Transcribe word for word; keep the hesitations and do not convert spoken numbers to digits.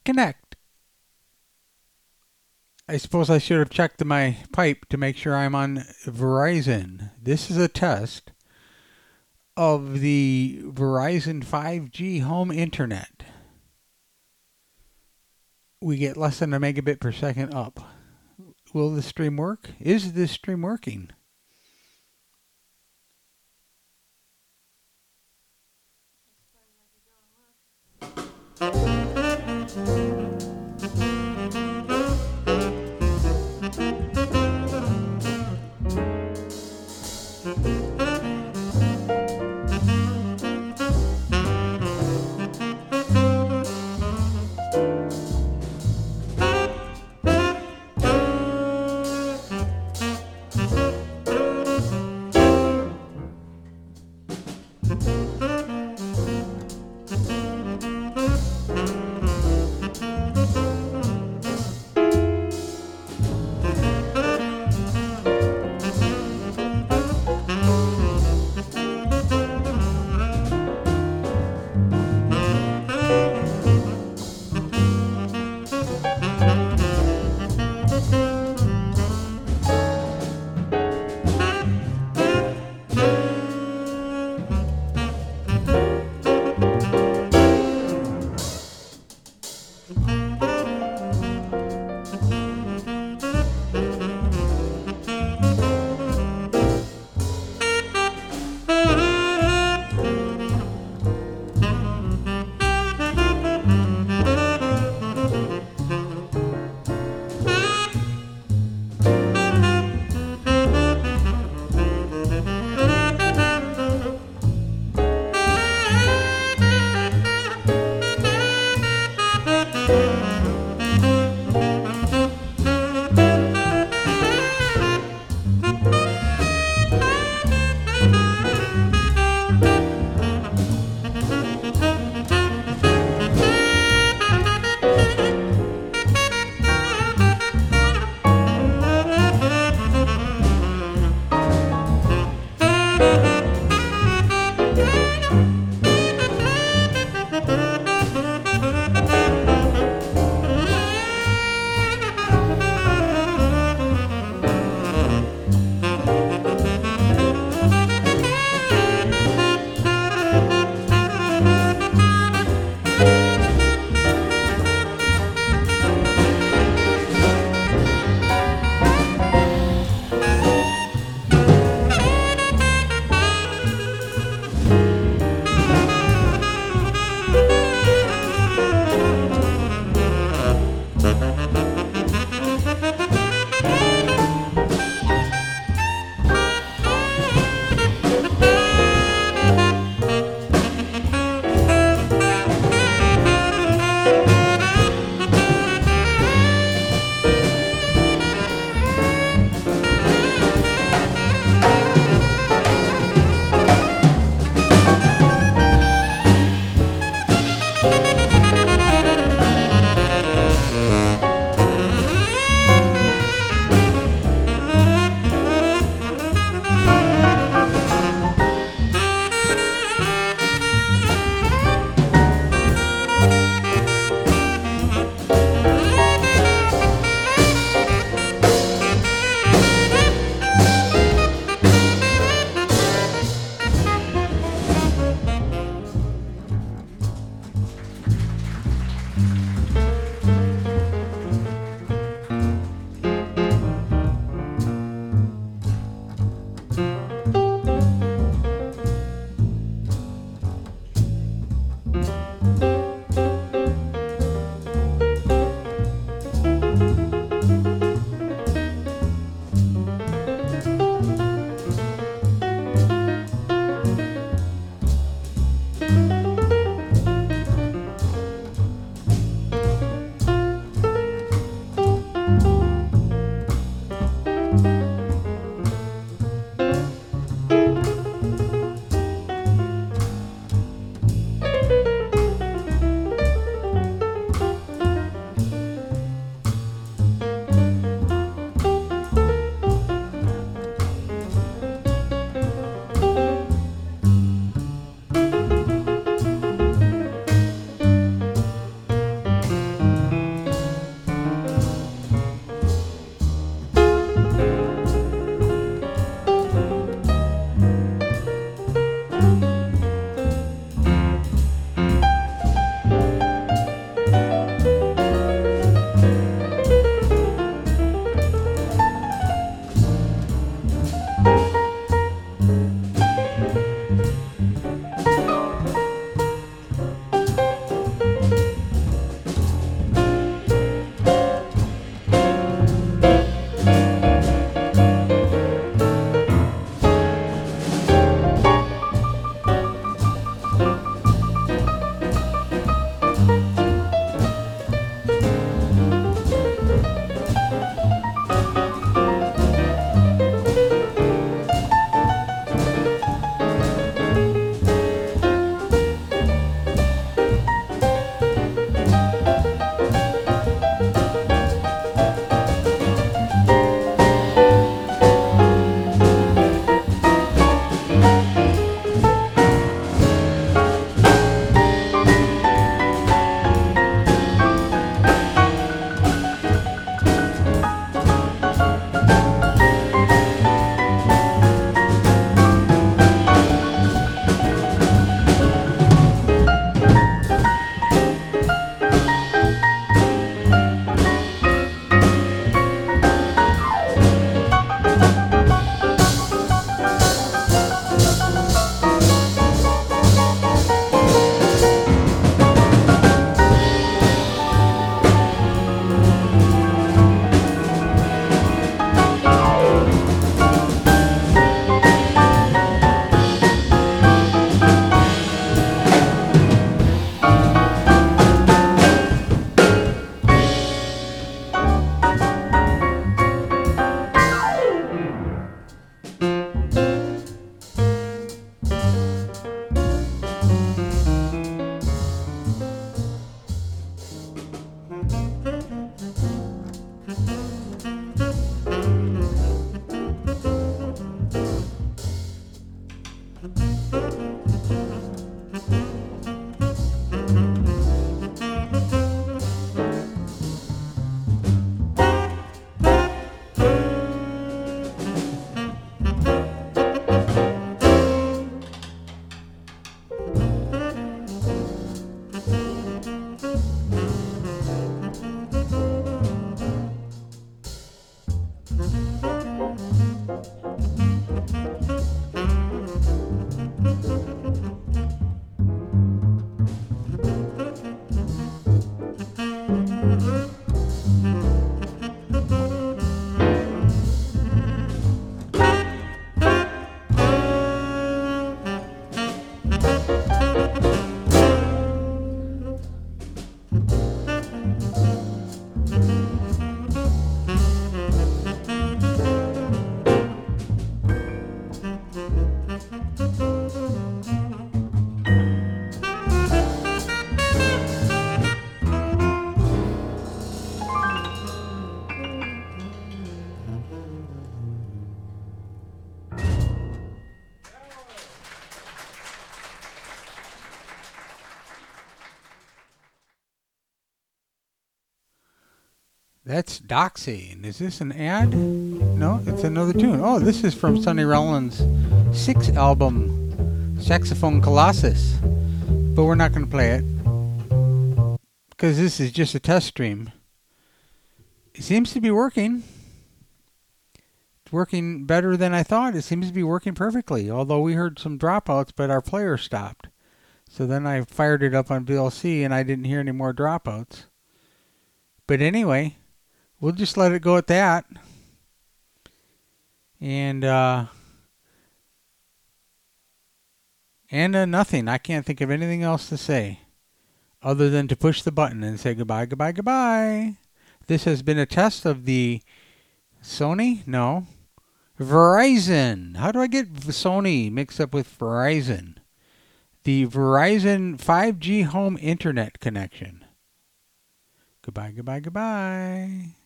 Connect. I suppose I should have checked my pipe to make sure I'm on Verizon. This is a test of the Verizon five G home internet. We get less than a megabit per second up. Will the stream work? Is this stream working? That's Doxy. And is this an ad? No, it's another tune. Oh, this is from Sonny Rollins' sixth album, Saxophone Colossus. But we're not going to play it because this is just a test stream. It seems to be working. It's working better than I thought. It seems to be working perfectly, although we heard some dropouts, but our player stopped. So then I fired it up on V L C, and I didn't hear any more dropouts. But anyway, we'll just let it go at that. And, uh... And uh, nothing. I can't think of anything else to say other than to push the button and say goodbye, goodbye, goodbye. This has been a test of the Sony? No. Verizon. How do I get Sony mixed up with Verizon? The Verizon five G home internet connection. Goodbye, goodbye, goodbye.